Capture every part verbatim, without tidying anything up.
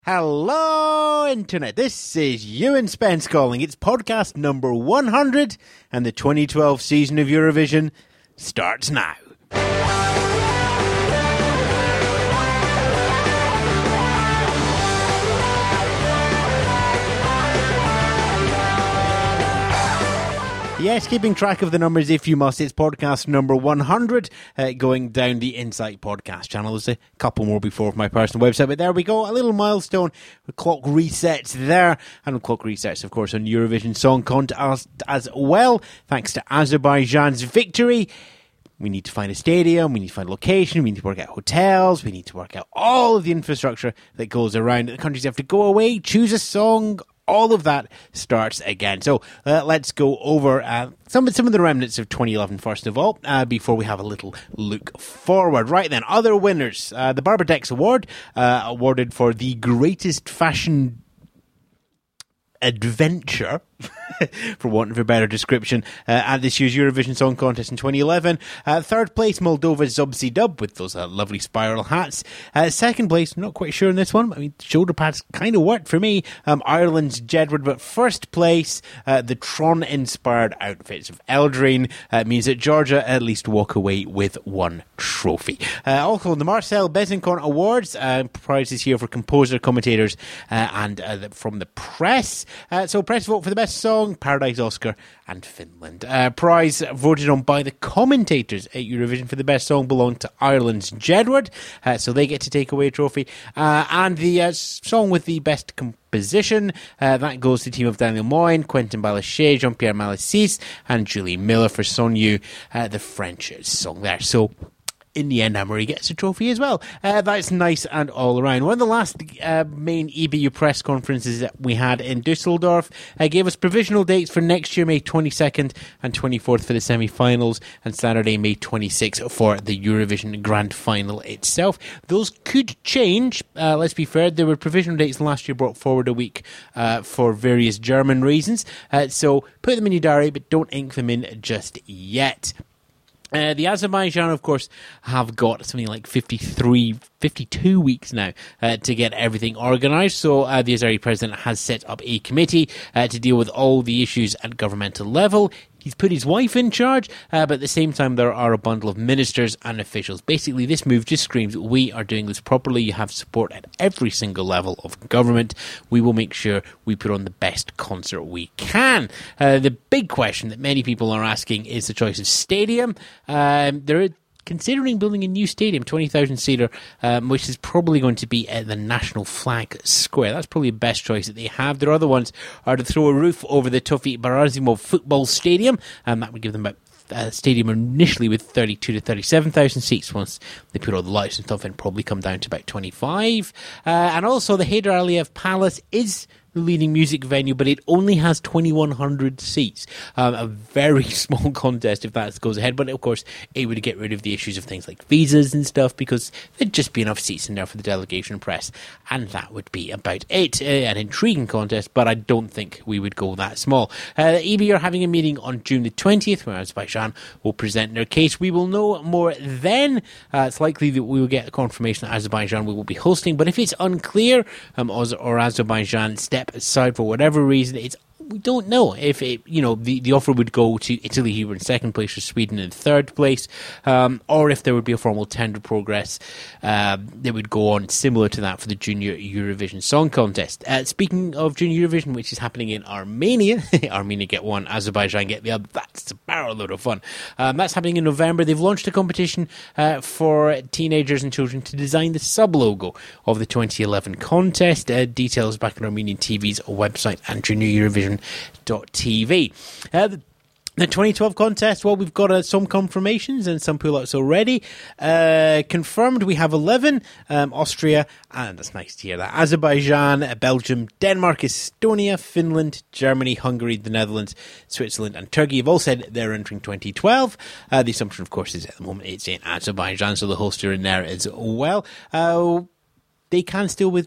Hello, Internet. This is Ewan Spence calling. It's podcast number one hundred, and the twenty twelve season of Eurovision starts now. Yes, keeping track of the numbers if you must. It's podcast number one hundred, uh, going down the Insight podcast channel. There's a couple more before my personal website, but there we go. A little milestone. The clock resets there. And the clock resets, of course, on Eurovision Song Contest as well. Thanks to Azerbaijan's victory. We need to find a stadium, we need to find a location, we need to work out hotels, we need to work out all of the infrastructure that goes around. The countries have to go away, choose a song. All of that starts again. So uh, let's go over uh, some, some of the remnants of twenty eleven, first of all, uh, before we have a little look forward. Right then, other winners. Uh, the Barbadex Award, uh, awarded for the greatest fashion adventure, for want of a better description, uh, at this year's Eurovision Song Contest in twenty eleven. Uh, third place, Moldova's Zubzi Dub with those uh, lovely spiral hats. Uh, second place, not quite sure on this one. I mean, shoulder pads kind of worked for me. Um, Ireland's Jedward, but first place, uh, the Tron-inspired outfits of Eldrine uh, means that Georgia at least walk away with one trophy. Uh, also, the Marcel Bezencourt Awards, uh, prizes here for composer, commentators, uh, and uh, the, from the press. Uh, so, press vote for the best song, Paradise, Oscar, and Finland. Uh, prize voted on by the commentators at Eurovision for the best song belonged to Ireland's Jedward, uh, so they get to take away a trophy. Uh, and the uh, song with the best composition, uh, that goes to the team of Daniel Moyne, Quentin Balachet, Jean-Pierre Malassis, and Julie Miller for Son You, uh, the French song there. So, in the end, Anne-Marie gets a trophy as well. Uh, that's nice and all around. One of the last uh, main E B U press conferences that we had in Dusseldorf uh, gave us provisional dates for next year, May twenty-second and twenty-fourth for the semi-finals, and Saturday, May twenty-sixth for the Eurovision Grand Final itself. Those could change. Uh, let's be fair, there were provisional dates last year brought forward a week uh, for various German reasons. Uh, so put them in your diary, but don't ink them in just yet. Uh, the Azerbaijan, of course, have got something like fifty-three, fifty-two weeks now uh, to get everything organised. So uh, the Azeri president has set up a committee uh, to deal with all the issues at governmental level. He's put his wife in charge, uh, but at the same time there are a bundle of ministers and officials. Basically, this move just screams, we are doing this properly. You have support at every single level of government. We will make sure we put on the best concert we can. Uh, the big question that many people are asking is the choice of stadium. Um, there are considering building a new stadium, twenty thousand seater, um, which is probably going to be at the National Flag Square. That's probably the best choice that they have. Their other ones are to throw a roof over the Tufi Barazimov football stadium, and that would give them about a stadium initially with thirty-two to thirty-seven thousand seats. Once they put all the lights and stuff in, probably come down to about twenty-five. Uh, and also the Heydar Aliyev Palace is the leading music venue, but it only has twenty-one hundred seats. Um, a very small contest if that goes ahead, but of course it would get rid of the issues of things like visas and stuff, because there'd just be enough seats in there for the delegation and press, and that would be about it. Uh, an intriguing contest, but I don't think we would go that small. Uh, the E B are having a meeting on June the twentieth, where Azerbaijan will present their case. We will know more then. Uh, it's likely that we will get a confirmation that Azerbaijan will be hosting, but if it's unclear, um, or, or Azerbaijan step aside for whatever reason, it's we don't know if it, you know, the, the offer would go to Italy, who were in second place, or Sweden in third place, um, or if there would be a formal tender progress uh, that would go on similar to that for the Junior Eurovision Song Contest. Uh, speaking of Junior Eurovision, which is happening in Armenia, Armenia get one, Azerbaijan get the other. That's a barrel load of fun. Um, that's happening in November. They've launched a competition uh, for teenagers and children to design the sub-logo of the twenty eleven contest. Uh, details back on Armenian T V's website and Junior Eurovision dot t v. Uh, the, the twenty twelve contest, well, we've got uh, some confirmations and some pullouts already. Uh, confirmed, we have eleven. Um, Austria, and that's nice to hear that. Azerbaijan, uh, Belgium, Denmark, Estonia, Finland, Germany, Hungary, the Netherlands, Switzerland, and Turkey have all said they're entering twenty twelve. Uh, the assumption, of course, is at the moment it's in Azerbaijan, so the hosts are in there as well. Uh, they can still withdraw.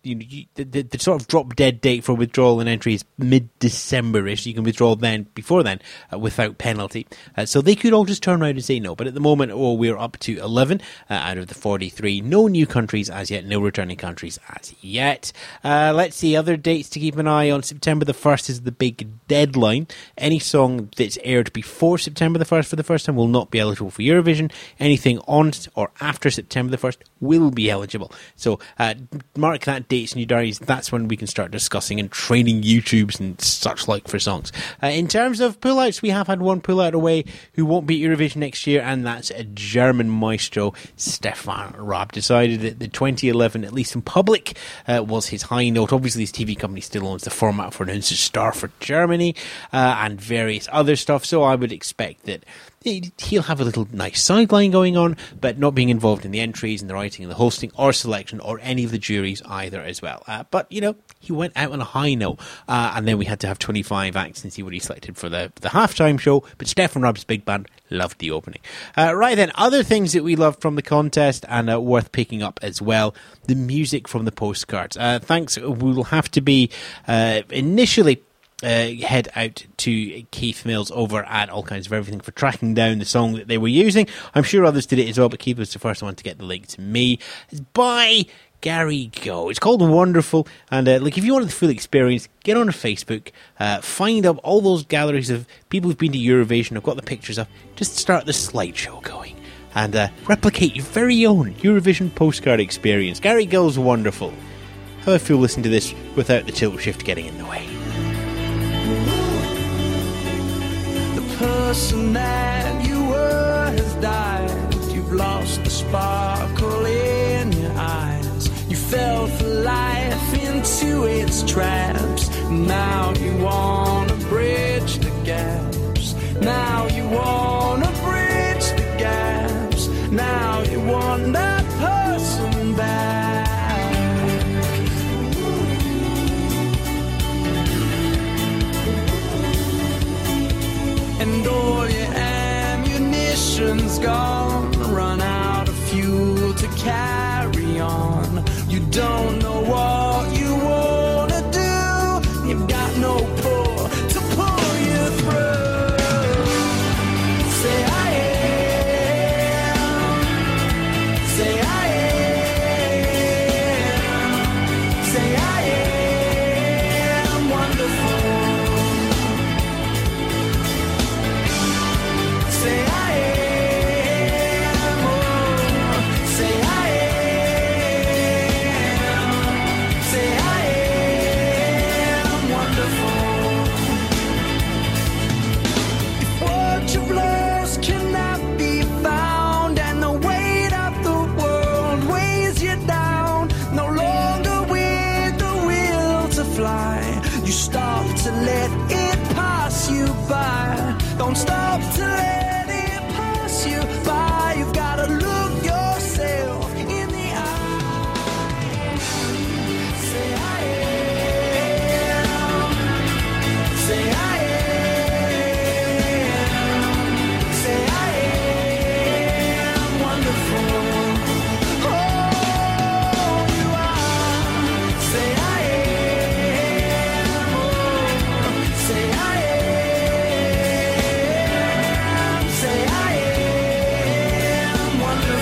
you know, you, the, the sort of drop dead date for withdrawal and entry is mid-December-ish. You can withdraw then, before then, uh, without penalty. Uh, so they could all just turn around and say no. But at the moment, oh, we're up to eleven uh, out of the forty-three. No new countries as yet, no returning countries as yet. Uh, let's see, other dates to keep an eye on. September the first is the big deadline. Any song that's aired before September the first for the first time will not be eligible for Eurovision. Anything on or after September the first will be eligible. So uh, mark that dates in your diaries. That's when we can start discussing and training YouTubes and such like for songs. Uh, in terms of pullouts, we have had one pullout away who won't be at Eurovision next year, and that's a German maestro, Stefan Raab. Decided that the twenty eleven, at least in public, uh, was his high note. Obviously, his T V company still owns the format for Announcer Star for Germany uh, and various other stuff, so I would expect that he'll have a little nice sideline going on, but not being involved in the entries and the writing and the hosting or selection or any of the juries either as well. Uh, but, you know, he went out on a high note, uh, and then we had to have twenty-five acts and see what he selected for the, the halftime show. But Stefan Raab's big band loved the opening. Uh, right then, other things that we loved from the contest and uh, worth picking up as well, the music from the postcards. Uh, thanks, we'll have to be uh, initially Uh, head out to Keith Mills over at All Kinds of Everything for tracking down the song that they were using. I'm sure others did it as well, but Keith was the first one to get the link to me. It's by Gary Go. It's called Wonderful, and uh, like if you wanted the full experience, get on Facebook, uh, find up all those galleries of people who've been to Eurovision. I've got the pictures up. Just start the slideshow going and uh, replicate your very own Eurovision postcard experience. Gary Go's Wonderful. How I feel listening to this without the tilt shift getting in the way. The person that you were has died. You've lost the sparkle in your eyes. You fell for life into its traps. Now you wanna bridge the gaps. Now you wanna bridge the gaps. Now you want that person back. And all your ammunition's gone, run out of fuel to carry on. You don't know what you wanna do, you've got no pull to pull you through. Say I am, say I am, say I am wonderful. Say I am, oh, say I am, say I am wonderful. If what you've lost cannot be found, and the weight of the world weighs you down, no longer with the will to fly, you stop to let it pass you by. Don't stop to let you by. You've gotta look yourself in the eye. Say I am, say I am, say I am wonderful. Oh, you are. Say I am, oh, say I am, say I am.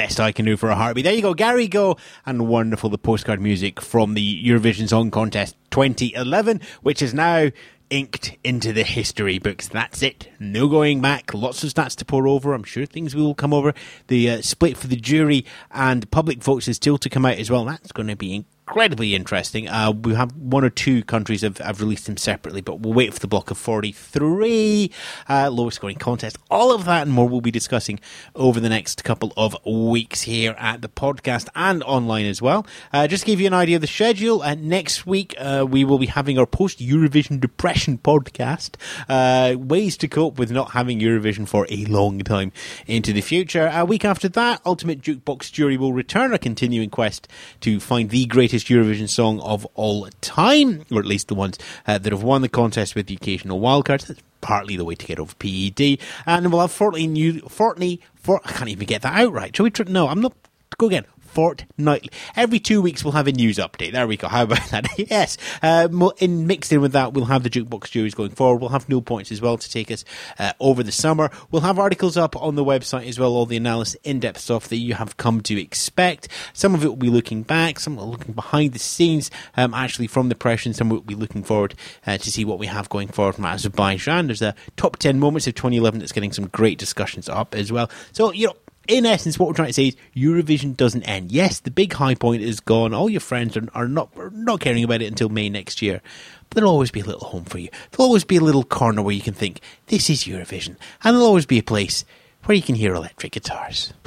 best I can do for a heartbeat. There you go, Gary Go, and wonderful, the postcard music from the Eurovision Song Contest twenty eleven, which is now inked into the history books. That's it. No going back. Lots of stats to pour over. I'm sure things will come over. The uh, split for the jury and public votes is still to come out as well. That's going to be incredibly interesting. Uh, we have one or two countries have, have released them separately, but we'll wait for the block of forty-three. Uh, lowest scoring contest. All of that and more we'll be discussing over the next couple of weeks here at the podcast and online as well. Uh, just to give you an idea of the schedule, uh, next week uh, we will be having our post-Eurovision depression podcast. Uh, ways to cope with not having Eurovision for a long time into the future. A week after that, Ultimate Jukebox Jury will return, a continuing quest to find the greatest Eurovision song of all time, or at least the ones uh, that have won the contest with the occasional wildcards. That's partly the way to get over P E D. And we'll have fortnightly new, fortnightly, for, I can't even get that out right. Shall we try? No, I'm not. Go again. Fortnightly. Every two weeks we'll have a news update. There we go. How about that? Yes. Um, in mixed in with that, we'll have the jukebox juries going forward. We'll have no points as well to take us uh, over the summer. We'll have articles up on the website as well, all the analysis, in-depth stuff that you have come to expect. Some of it will be looking back, some will be looking behind the scenes, um, actually from the press, and some will be looking forward uh, to see what we have going forward from Azerbaijan. There's a top ten moments of twenty eleven that's getting some great discussions up as well. So, you know, in essence, what we're trying to say is Eurovision doesn't end. Yes, the big high point is gone. All your friends are, are not are not caring about it until May next year. But there'll always be a little home for you. There'll always be a little corner where you can think, this is Eurovision. And there'll always be a place where you can hear electric guitars.